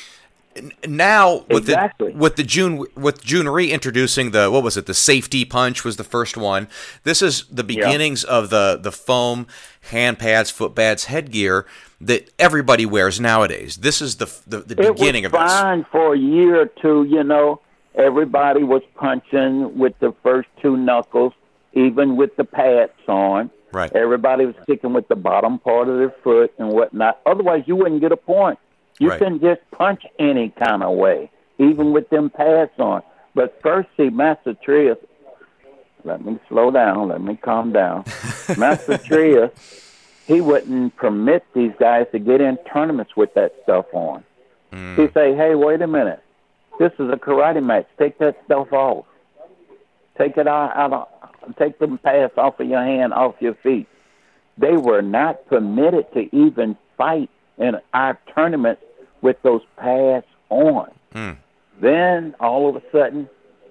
Now with exactly. the with the June with June Rhee introducing the what was it the safety punch was the first one. This is the beginnings yeah. of the the foam hand pads, foot pads, headgear that everybody wears nowadays. This is the the, the it beginning was of this. Fine for a year or two, you know. Everybody was punching with the first two knuckles, even with the pads on. Right. Everybody was sticking with the bottom part of their foot and whatnot. Otherwise, you wouldn't get a point. You right. couldn't just punch any kind of way, even with them pads on. But first, see, Master Trias, let me slow down, let me calm down. Master Trias, he wouldn't permit these guys to get in tournaments with that stuff on. Mm. He'd say, hey, wait a minute. This is a karate match. Take that stuff off. Take it out, out of, take the pads off of your hand, off your feet. They were not permitted to even fight in our tournament with those pads on. Mm. Then, all of a sudden,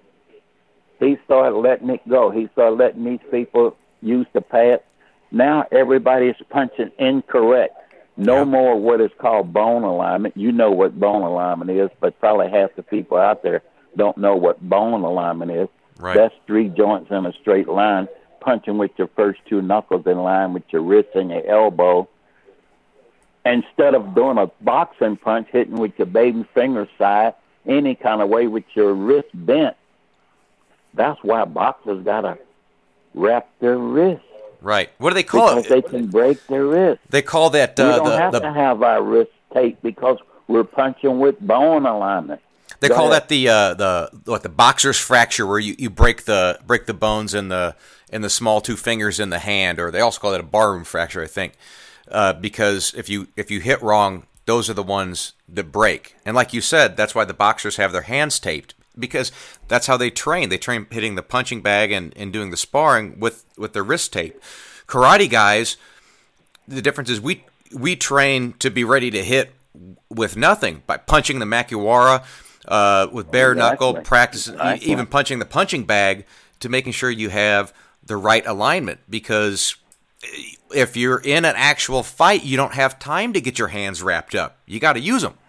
he started letting it go. He started letting these people use the pads. Now everybody's punching incorrect. No yep. more what is called bone alignment. You know what bone alignment is, but probably half the people out there don't know what bone alignment is. Right. That's three joints in a straight line. punching with your first two knuckles in line with your wrist and your elbow, instead of doing a boxing punch, hitting with your baby finger side, any kind of way with your wrist bent. That's why boxers got to wrap their wrist. Right. What do they call because it? Because they can break their wrist. They call that... Uh, we don't the, have the, to have our wrist taped because we're punching with bone alignment. They Go call ahead. that the uh, the what the boxer's fracture, where you, you break the break the bones in the in the small two fingers in the hand, or they also call it a barroom fracture, I think, uh, because if you if you hit wrong, those are the ones that break. And like you said, that's why the boxers have their hands taped, because that's how they train. They train hitting the punching bag and, and doing the sparring with, with their wrist tape. Karate guys, the difference is we we train to be ready to hit with nothing by punching the makiwara. Uh, with bare Exactly. knuckle practice, Exactly. even punching the punching bag, to making sure you have the right alignment. Because if you're in an actual fight, you don't have time to get your hands wrapped up. You got to use them.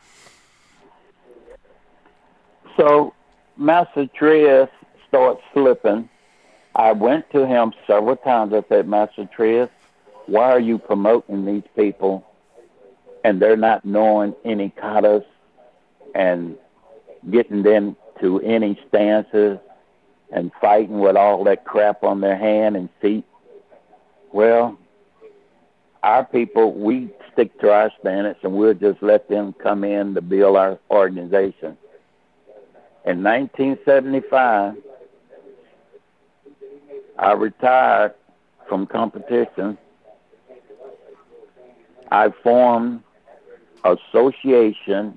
So Master Trias started slipping. I went to him several times. I said, Master Trias, why are you promoting these people and they're not knowing any katas and getting them to any stances and fighting with all that crap on their hand and feet? Well, our people, we stick to our standards and we'll just let them come in to build our organization. In nineteen seventy-five, I retired from competition. I formed an association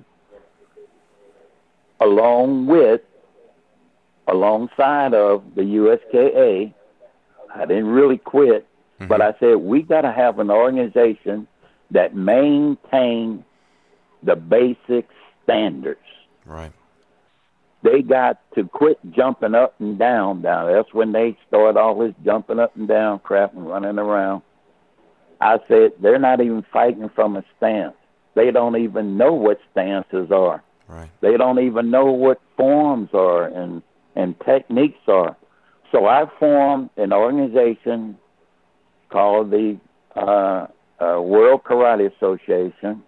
along with, alongside of the U S K A. I didn't really quit, mm-hmm. but I said, we got to have an organization that maintains the basic standards. Right. They got to quit jumping up and down down. That's when they started all this jumping up and down crap and running around. I said, they're not even fighting from a stance. They don't even know what stances are. Right. They don't even know what forms are and, and techniques are. So I formed an organization called the uh, uh, World Karate Association,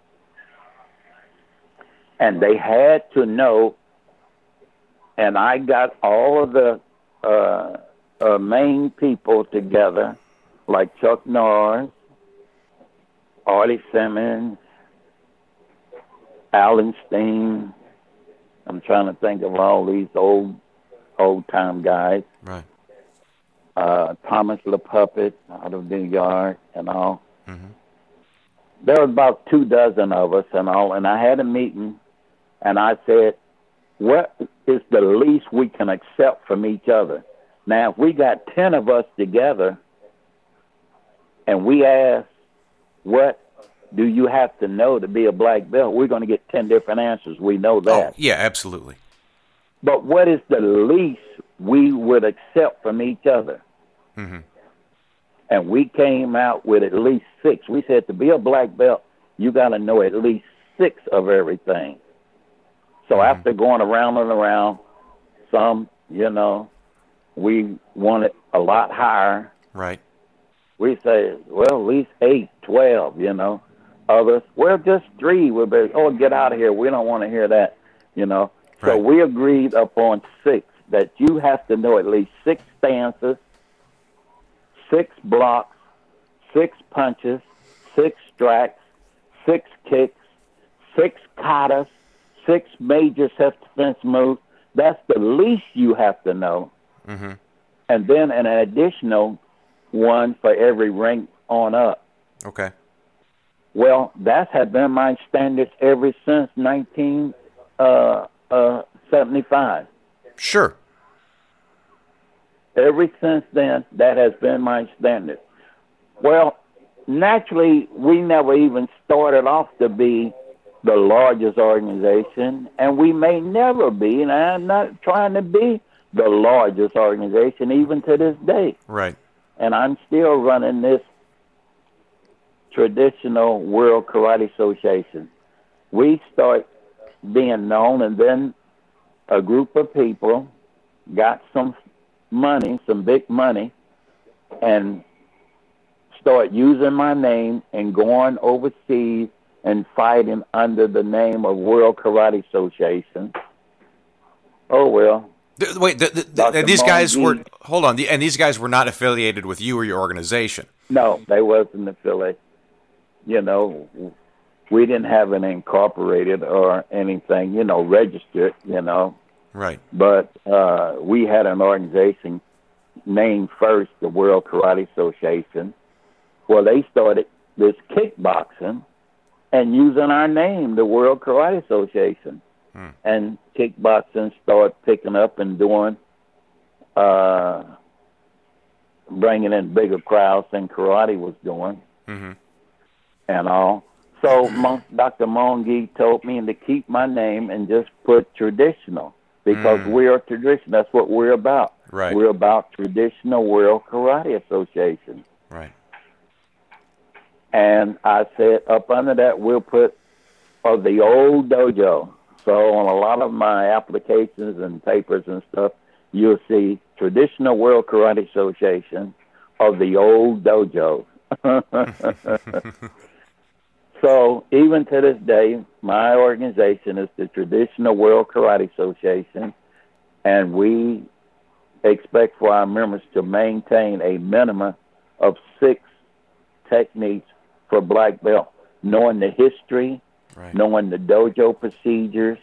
and they had to know, and I got all of the uh, uh, main people together, like Chuck Norris, Artie Simmons, Alan Steen. I'm trying to think of all these old, old-time guys. Right. Uh, Thomas LePuppet out of New York and all. Mm-hmm. There was about two dozen of us and all, and I had a meeting, and I said, what is the least we can accept from each other? Now, if we got ten of us together and we ask, what do you have to know to be a black belt? We're going to get ten different answers. We know that. Oh, yeah, absolutely. But what is the least we would accept from each other? Mm-hmm. And we came out with at least six. We said to be a black belt, you got to know at least six of everything. So mm-hmm. after going around and around, some, you know, we wanted a lot higher. Right. We say, well, at least eight, twelve, you know. Others, well, just three. We'll be, oh, get out of here. We don't want to hear that, you know. So Right. we agreed upon six, that you have to know at least six stances, six blocks, six punches, six strikes, six kicks, six katas, six major self-defense moves. That's the least you have to know. Mm-hmm. And then an additional one for every rank on up. Okay. Well, that has been my standards ever since nineteen seventy-five. Sure. Ever since then, that has been my standard. Well, naturally, we never even started off to be the largest organization, and we may never be, and I'm not trying to be the largest organization even to this day. Right. And I'm still running this traditional World Karate Association. We start being known, and then a group of people got some money, some big money, and start using my name and going overseas and fighting under the name of World Karate Association. Oh, well. The, wait, the, the, the, these guys were, hold on, the, and these guys were not affiliated with you or your organization? No, they wasn't affiliated. You know, we didn't have it incorporated or anything, you know, registered, you know. Right. But uh, we had an organization named first, the World Karate Association. Well, they started this kickboxing and using our name, the World Karate Association. Hmm. And kickboxing started picking up and doing, uh, bringing in bigger crowds than karate was doing, mm-hmm. and all. So Mon- Doctor Mongi told me to keep my name and just put traditional, because mm. we are tradition. That's what we're about. Right. We're about Traditional World Karate Association. Right. And I said, up under that, we'll put of the old dojo. So on a lot of my applications and papers and stuff, you'll see Traditional World Karate Association of the old dojo. So even to this day, my organization is the Traditional World Karate Association, and we expect for our members to maintain a minimum of six techniques for black belt, knowing the history, right. knowing the dojo procedures,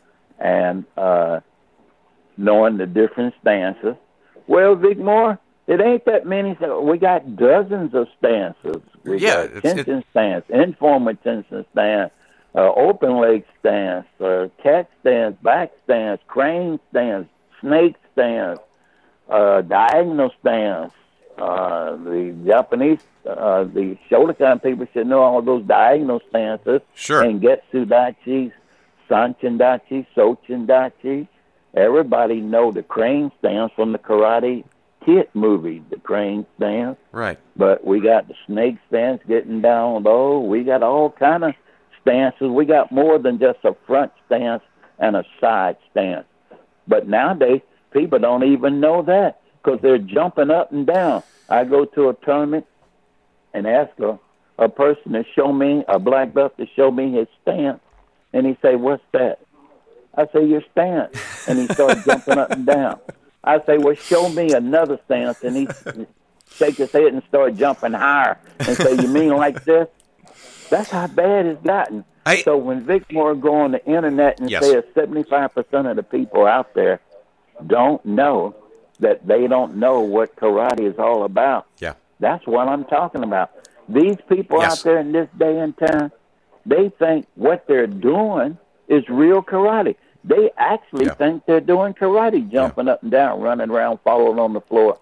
and uh, knowing the different stances. Well, Vic Moore, it ain't that many. We got dozens of stances. We yeah, got tension it... stance, informal tension stance, uh, open leg stance, uh, cat stance, back stance, crane stance, snake stance, uh, diagonal stance. Uh, the Japanese, uh, the Shotokan people should know all those diagonal stances. Sure. And Getsu Dachi, Sanchin Dachi, Sochin Dachi. Everybody know the crane stance from the Karate Kid movie, the crane stance. Right. But we got the snake stance getting down low. We got all kind of stances. We got more than just a front stance and a side stance. But nowadays, people don't even know that because they're jumping up and down. I go to a tournament and ask a, a person to show me, a black belt to show me his stance. And he say, what's that? I say, your stance. And he starts jumping up and down. I say, well, show me another stance. And he shake his head and start jumping higher and say, you mean like this? That's how bad it's gotten. I, so when Vic Moore go on the internet and yes. says seventy-five percent of the people out there don't know that they don't know what karate is all about. Yeah. That's what I'm talking about. These people yes. out there in this day and time, they think what they're doing is real karate. They actually yeah. think they're doing karate, jumping yeah. up and down, running around, falling on the floor.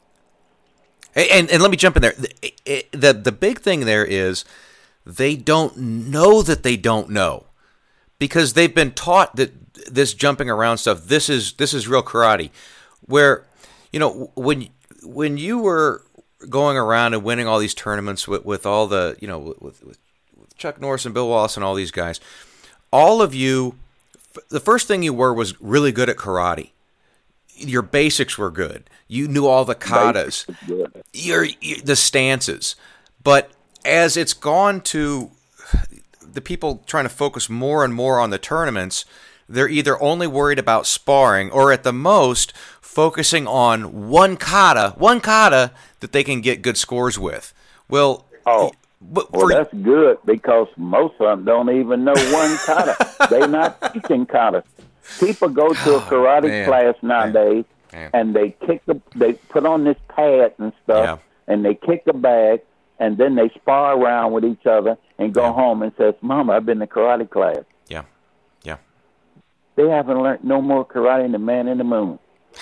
And, and let me jump in there. The, the the big thing there is they don't know that they don't know, because they've been taught that this jumping around stuff, this is this is real karate. Where, you know, when when you were going around and winning all these tournaments with, with all the, you know, with, with Chuck Norris and Bill Wallace and all these guys, all of you, the first thing you were was really good at karate. Your basics were good. You knew all the katas, your, your the stances. But as it's gone to the people trying to focus more and more on the tournaments, they're either only worried about sparring or at the most focusing on one kata, one kata that they can get good scores with. Well, oh. But well, that's good, because most of them don't even know one kata. They're not teaching kata. People go to a karate oh, class nowadays, man. Man. and they kick the, they put on this pad and stuff, yeah. and they kick a bag, and then they spar around with each other and go yeah. home and says, "Mama, I've been to karate class." Yeah, yeah. They haven't learned no more karate than the Man in the Moon.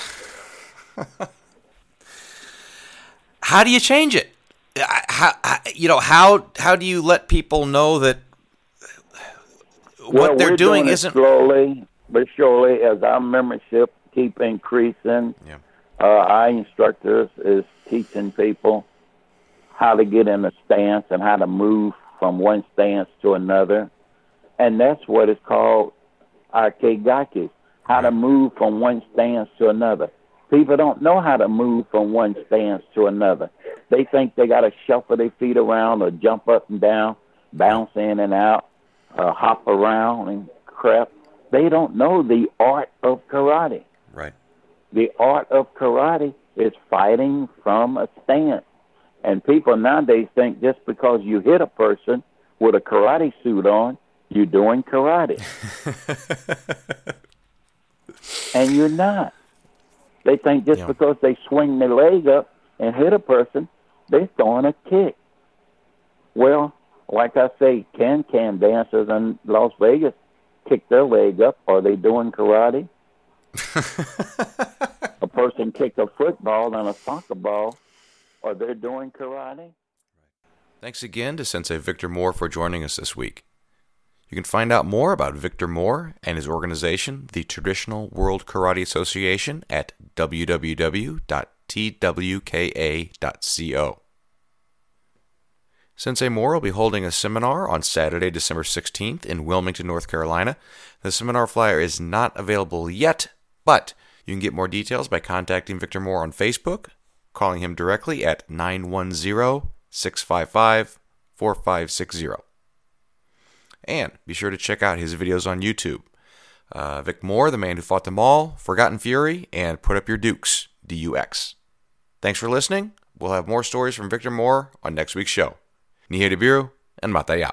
How do you change it? How, you know, how how do you let people know that what well, they're we're doing, doing isn't slowly but surely, as our membership keep increasing. Yeah. Uh, our instructors is teaching people how to get in a stance and how to move from one stance to another, and that's what is called Arkegaki, how right. to move from one stance to another. People don't know how to move from one stance to another. They think they got to shuffle their feet around or jump up and down, bounce in and out, uh, hop around and crap. They don't know the art of karate. Right. The art of karate is fighting from a stance. And people nowadays think just because you hit a person with a karate suit on, you're doing karate. And you're not. They think just yeah. because they swing their leg up and hit a person, they're throwing a kick. Well, like I say, can-can dancers in Las Vegas kick their leg up. Are they doing karate? A person kick a football and a soccer ball. Are they doing karate? Thanks again to Sensei Victor Moore for joining us this week. You can find out more about Victor Moore and his organization, the Traditional World Karate Association, at w w w dot t w k a dot co. Sensei Moore will be holding a seminar on Saturday, December sixteenth in Wilmington, North Carolina. The seminar flyer is not available yet, but you can get more details by contacting Victor Moore on Facebook, calling him directly at nine one zero, six five five, four five six zero. And be sure to check out his videos on YouTube. Uh, Vic Moore, the man who fought them all, Forgotten Fury, and Put Up Your Dukes, D U X. Thanks for listening. We'll have more stories from Victor Moore on next week's show. Nihei Debiru and Mataya.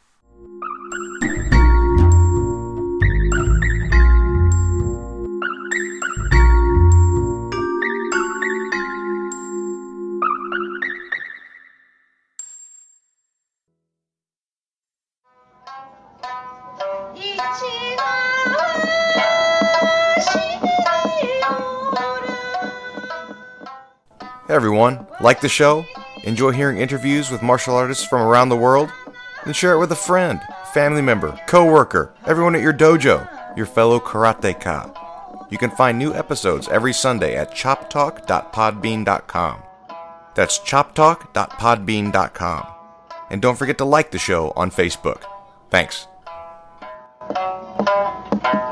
Hey everyone, like the show? Enjoy hearing interviews with martial artists from around the world? Then share it with a friend, family member, co-worker, everyone at your dojo, your fellow karateka. You can find new episodes every Sunday at chop talk dot podbean dot com. That's chop talk dot podbean dot com. And don't forget to like the show on Facebook. Thanks.